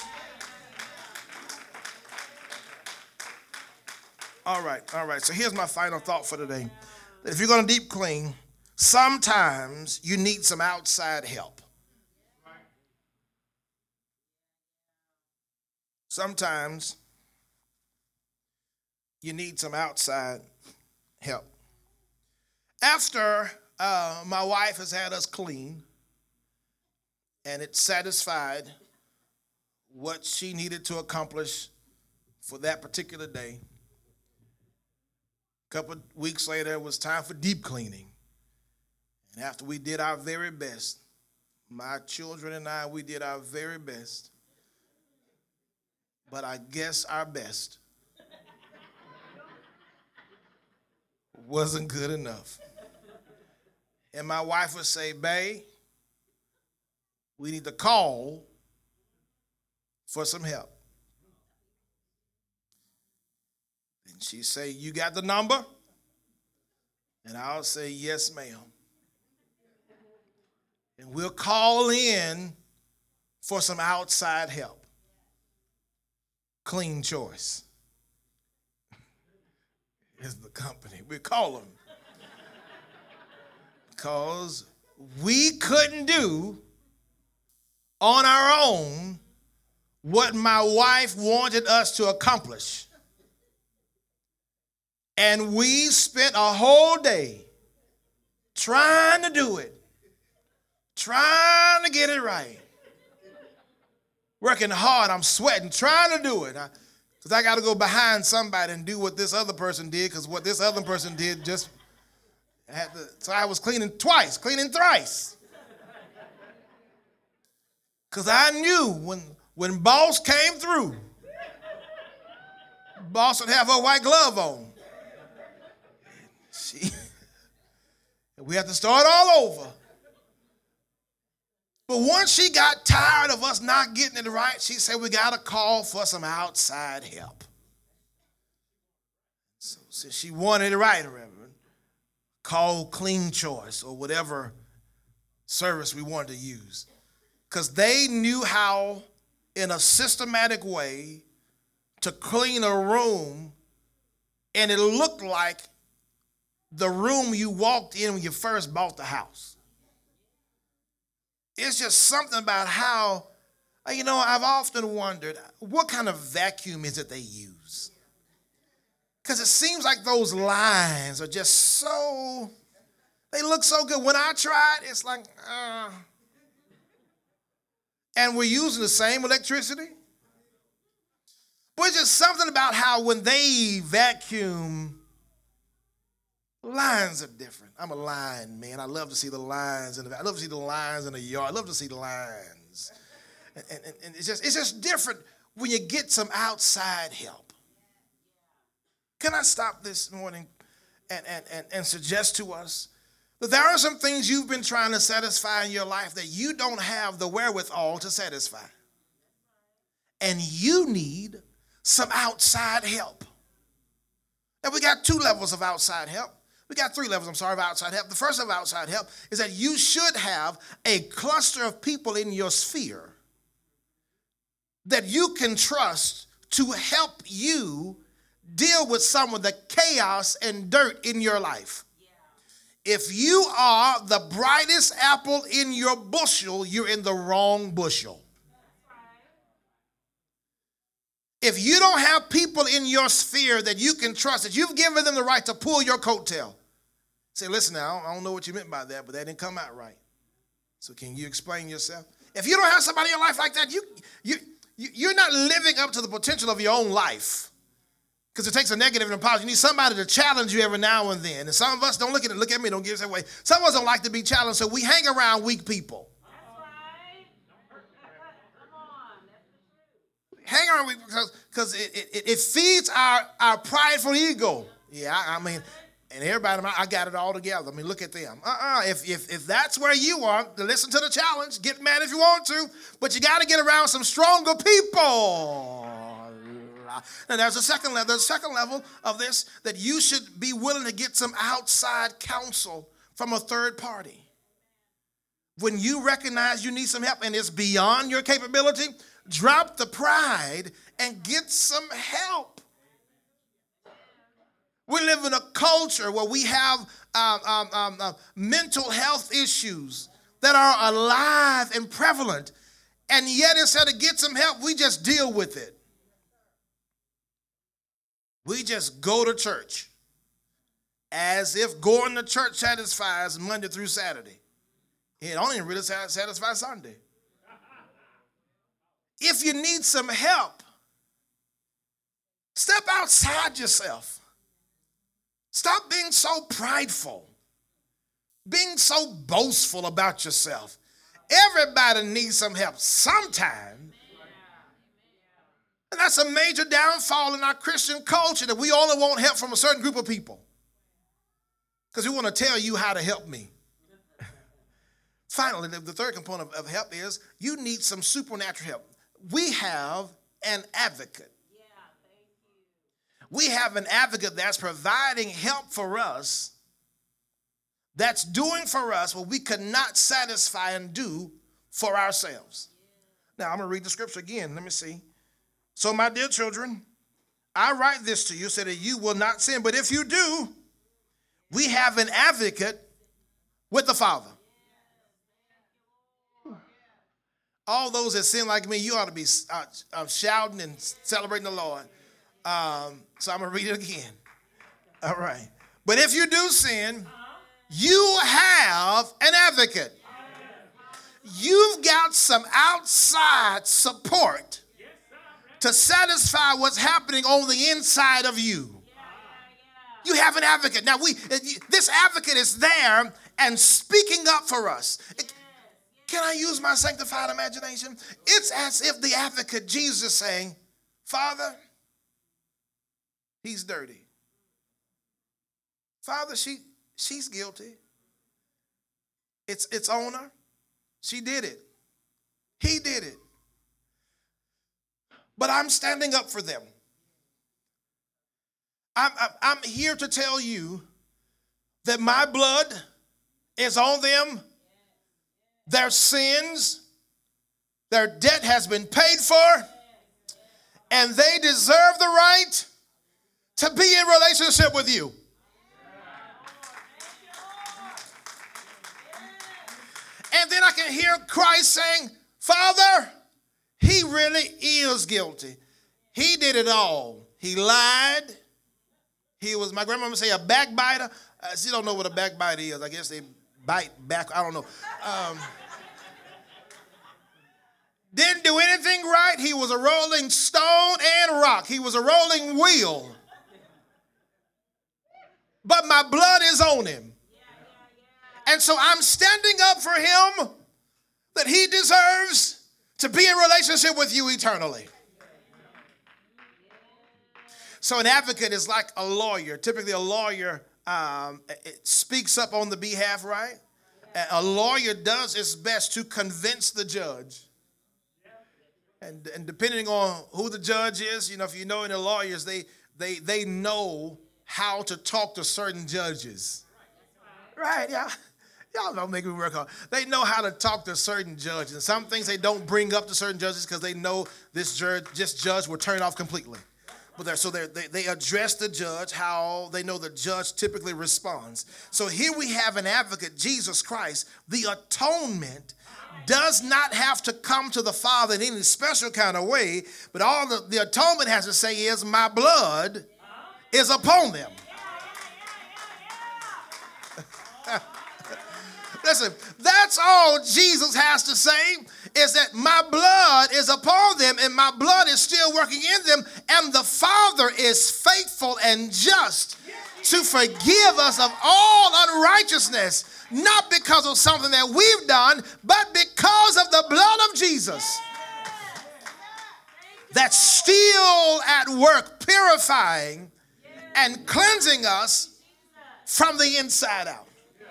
All right, all right. So here's my final thought for today. If you're going to deep clean, sometimes you need some outside help. Sometimes you need some outside help. After uh, my wife has had us clean, and it satisfied what she needed to accomplish for that particular day. A couple of weeks later, it was time for deep cleaning. And after we did our very best, my children and I, we did our very best. But I guess our best wasn't good enough. And my wife would say, babe, we need to call for some help. And she'd say, you got the number? And I'll say, yes, ma'am. And we'll call in for some outside help. Clean Choice is the company. We call them. Because we couldn't do on our own what my wife wanted us to accomplish. And we spent a whole day trying to do it, trying to get it right. Working hard, I'm sweating, trying to do it. Because I, I got to go behind somebody and do what this other person did, because what this other person did just had to. So I was cleaning twice, cleaning thrice. Because I knew when, when boss came through, boss would have her white glove on. She, we had to start all over. But once she got tired of us not getting it right, she said, we got to call for some outside help. So since she wanted it right, Reverend, call Clean Choice or whatever service we wanted to use. Because they knew how, in a systematic way, to clean a room, and it looked like the room you walked in when you first bought the house. It's just something about how, you know, I've often wondered, what kind of vacuum is it they use? Because it seems like those lines are just so, they look so good. When I tried, it's like, uh. And we're using the same electricity. But it's just something about how when they vacuum, lines are different. I'm a line man. I love to see the lines in the I love to see the lines in the yard. I love to see the lines. And, and, and it's just it's just different when you get some outside help. Can I stop this morning and, and, and, and suggest to us that there are some things you've been trying to satisfy in your life that you don't have the wherewithal to satisfy. And you need some outside help. And we got two levels of outside help. We got three levels, I'm sorry, of outside help. The first level of outside help is that you should have a cluster of people in your sphere that you can trust to help you deal with some of the chaos and dirt in your life. Yeah. If you are the brightest apple in your bushel, you're in the wrong bushel. If you don't have people in your sphere that you can trust, that you've given them the right to pull your coattail, say, listen now, I don't know what you meant by that, but that didn't come out right. So can you explain yourself? If you don't have somebody in your life like that, you, you, you, you're not living up to the potential of your own life. Because it takes a negative and a positive. You need somebody to challenge you every now and then. And some of us don't look at it, look at me, don't give us that way. Some of us don't like to be challenged, so we hang around weak people. Hang on because because it, it, it feeds our, our prideful ego. Yeah, I, I mean, and everybody, I got it all together. I mean, look at them. Uh-uh. If, if, if that's where you are, then listen to the challenge. Get mad if you want to, but you got to get around some stronger people. Now, there's a second level. There's a second level of this, that you should be willing to get some outside counsel from a third party. When you recognize you need some help and it's beyond your capability, drop the pride and get some help. We live in a culture where we have um, um, um, uh, mental health issues that are alive and prevalent. And yet instead of get some help, we just deal with it. We just go to church as if going to church satisfies Monday through Saturday. It only really satisfies Sunday. if you need some help, step outside yourself. Stop being so prideful, being so boastful about yourself. Everybody needs some help sometime. And that's a major downfall in our Christian culture, that we only want help from a certain group of people because we want to tell you how to help me. Finally, the, the third component of, of help is you need some supernatural help. We have an advocate. Yeah, thank you. We have an advocate that's providing help for us, that's doing for us what we could not satisfy and do for ourselves. Yeah. Now, I'm going to read the scripture again. Let me see. So, my dear children, I write this to you so that you will not sin. But if you do, we have an advocate with the Father. All those that sin like me, you ought to be uh, uh, shouting and celebrating the Lord. Um, so I'm going to read it again. All right. But if you do sin, you have an advocate. You've got some outside support to satisfy what's happening on the inside of you. You have an advocate. Now, we this advocate is there and speaking up for us. It, Can I use my sanctified imagination? It's as if the advocate, Jesus, is saying, Father, he's dirty. Father, she, she's guilty. It's, it's on her. She did it. He did it. But I'm standing up for them. I'm, I'm, I'm here to tell you that my blood is on them. Their sins, their debt has been paid for, and they deserve the right to be in relationship with you. And then I can hear Christ saying, Father, he really is guilty. He did it all. He lied. He was, my grandmama say, a backbiter. Uh, she don't know what a backbiter is. I guess they bite back. I don't know. Um, didn't do anything right. He was a rolling stone and rock. He was a rolling wheel. But my blood is on him. And so I'm standing up for him, that he deserves to be in relationship with you eternally. So an advocate is like a lawyer. Typically a lawyer um, it speaks up on the behalf, right? A lawyer does its best to convince the judge. And, and depending on who the judge is, you know, if you know any lawyers, they, they, they know how to talk to certain judges. Right, yeah. Y'all don't make me work hard. They know how to talk to certain judges. And some things they don't bring up to certain judges because they know this judge, this judge will turn off completely. But they're, so they're, they they address the judge how they know the judge typically responds. So here we have an advocate, Jesus Christ. The atonement does not have to come to the Father in any special kind of way, but all the, the atonement has to say is, my blood is upon them. Listen, that's all Jesus has to say, is that my blood is upon them and my blood is still working in them, and the Father is faithful and just to forgive us of all unrighteousness, not because of something that we've done, but because of the blood of Jesus that's still at work purifying and cleansing us from the inside out.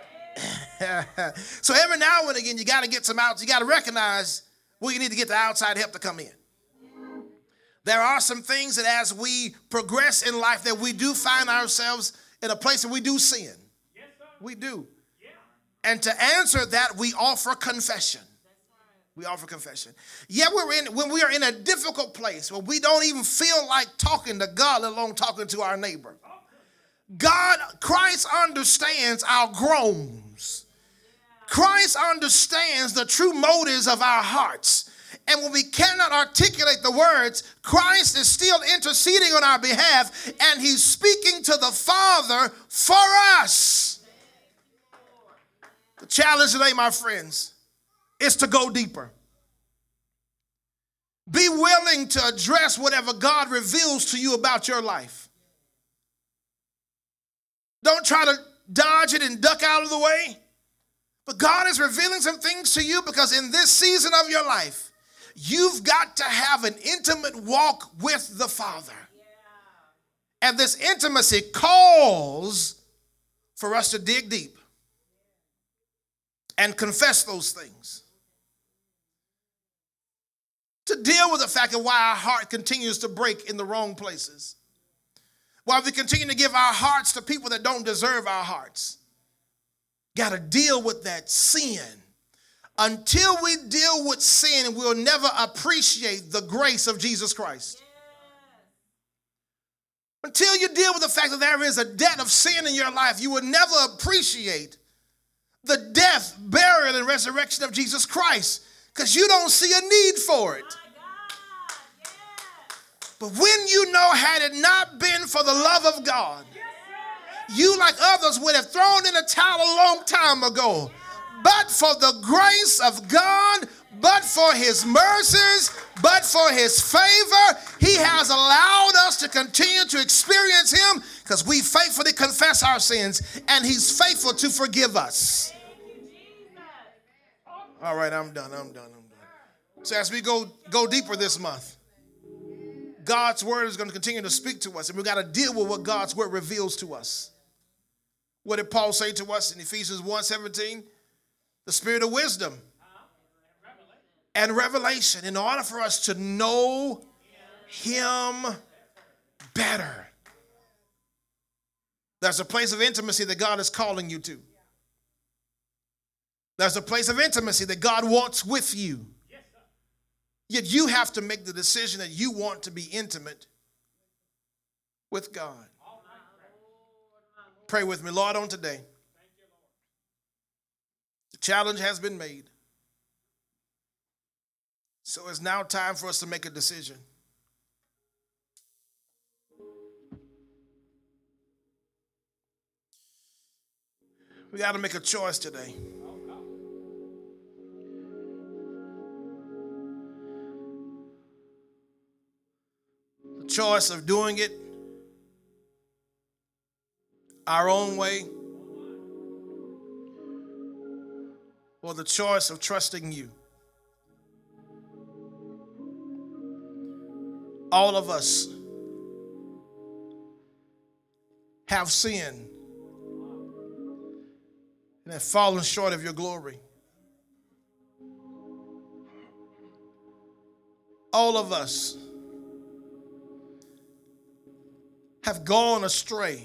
So every now and again, you got to get some out. You got to recognize, well, you need to get the outside help to come in. There are some things that as we progress in life that we do find ourselves in a place that we do sin. Yes, sir. We do. Yeah. And to answer that, we offer confession. We offer confession. Yeah, we're in when we are in a difficult place where we don't even feel like talking to God, let alone talking to our neighbor. God, Christ understands our groans. Christ understands the true motives of our hearts. And when we cannot articulate the words, Christ is still interceding on our behalf, and he's speaking to the Father for us. The challenge today, my friends, is to go deeper. Be willing to address whatever God reveals to you about your life. Don't try to dodge it and duck out of the way. But God is revealing some things to you because in this season of your life, you've got to have an intimate walk with the Father. And this intimacy calls for us to dig deep and confess those things. To deal with the fact of why our heart continues to break in the wrong places. Why we continue to give our hearts to people that don't deserve our hearts. Got to deal with that sin. Until we deal with sin, we'll never appreciate the grace of Jesus Christ. Until you deal with the fact that there is a debt of sin in your life, you will never appreciate the death, burial, and resurrection of Jesus Christ because you don't see a need for it. But when you know, had it not been for the love of God, you, like others, would have thrown in a towel a long time ago. But for the grace of God, but for his mercies, but for his favor, he has allowed us to continue to experience him because we faithfully confess our sins and he's faithful to forgive us. All right, I'm done, I'm done, I'm done. So as we go, go deeper this month, God's word is going to continue to speak to us, and we've got to deal with what God's word reveals to us. What did Paul say to us in Ephesians one seventeen? The spirit of wisdom and revelation in order for us to know him better. There's a place of intimacy that God is calling you to. There's a place of intimacy that God wants with you. Yet you have to make the decision that you want to be intimate with God. Pray with me, Lord, on today. The challenge has been made. So it's now time for us to make a decision. We got to make a choice today. The choice of doing it our own way, or the choice of trusting you. All of us have sinned and have fallen short of your glory. All of us have gone astray.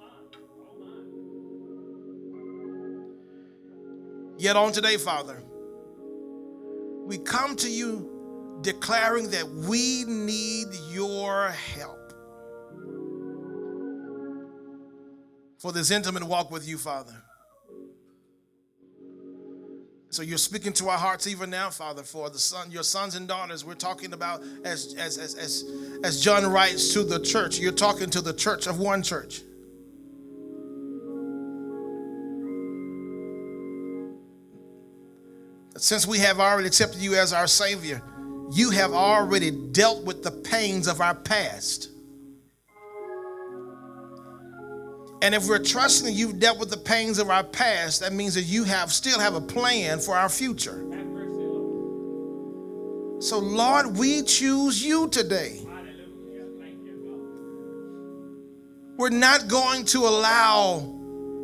Yet on today, Father, we come to you declaring that we need your help for this intimate walk with you, Father. So you're speaking to our hearts even now, Father, for the son, your sons and daughters. We're talking about, as, as, as, as, as John writes to the church, you're talking to the church of one church. Since we have already accepted you as our Savior, you have already dealt with the pains of our past. And if we're trusting that you've dealt with the pains of our past, that means that you have still have a plan for our future. So, Lord, we choose you today. We're not going to allow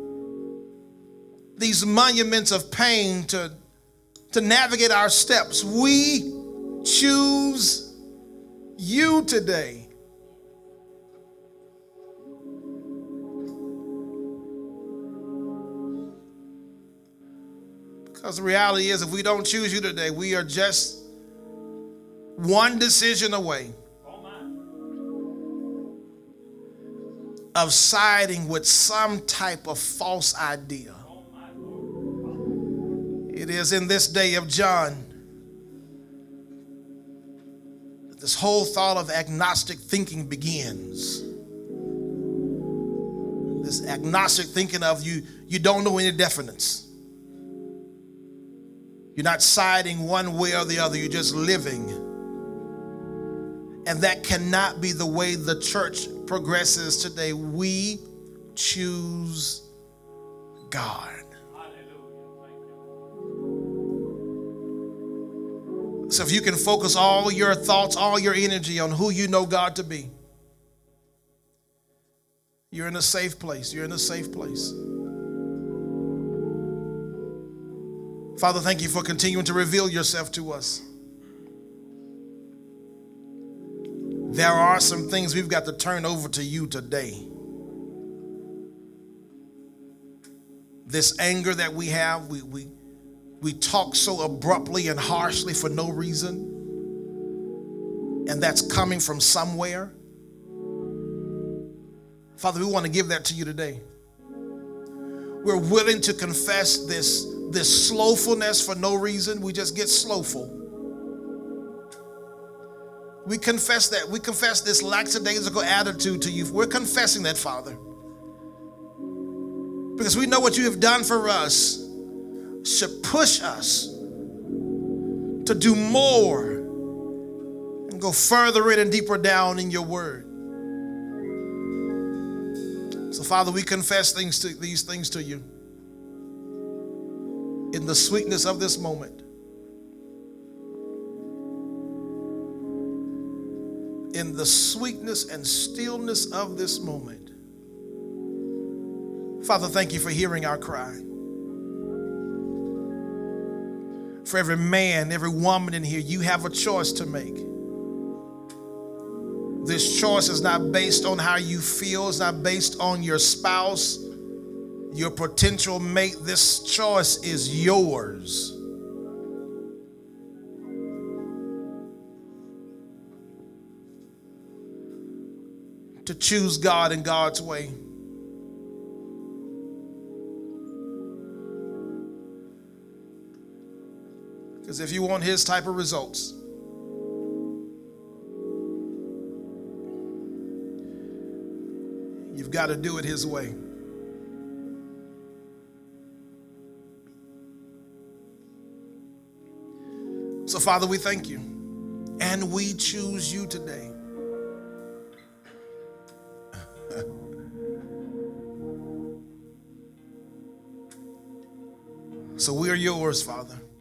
these monuments of pain to to navigate our steps. We choose you today. Because the reality is, if we don't choose you today, we are just one decision away of siding with some type of false idea. It is in this day of John that this whole thought of agnostic thinking begins. This agnostic thinking of you, you don't know any definites. You're not siding one way or the other. You're just living And that cannot be the way the church progresses today. We choose God. So if you can focus all your thoughts, all your energy on who you know God to be, you're in a safe place. You're in a safe place. Father, thank you for continuing to reveal yourself to us. There are some things we've got to turn over to you today. This anger that we have, we, we, we talk so abruptly and harshly for no reason, and that's coming from somewhere. Father, we want to give that to you today. We're willing to confess this, this slowfulness for no reason. We just get slowful. We confess that. We confess this lackadaisical attitude to you. We're confessing that, Father. Because we know what you have done for us should push us to do more and go further in and deeper down in your word. So, Father, we confess things to, these things to you in the sweetness of this moment. In the sweetness and stillness of this moment. Father, thank you for hearing our cry. For every man, every woman in here, you have a choice to make. This choice is not based on how you feel. It's not based on your spouse, your potential mate. This choice is yours. To choose God in God's way. Because if you want his type of results, you've got to do it his way. So, Father, we thank you. And we choose you today. So we are yours, Father.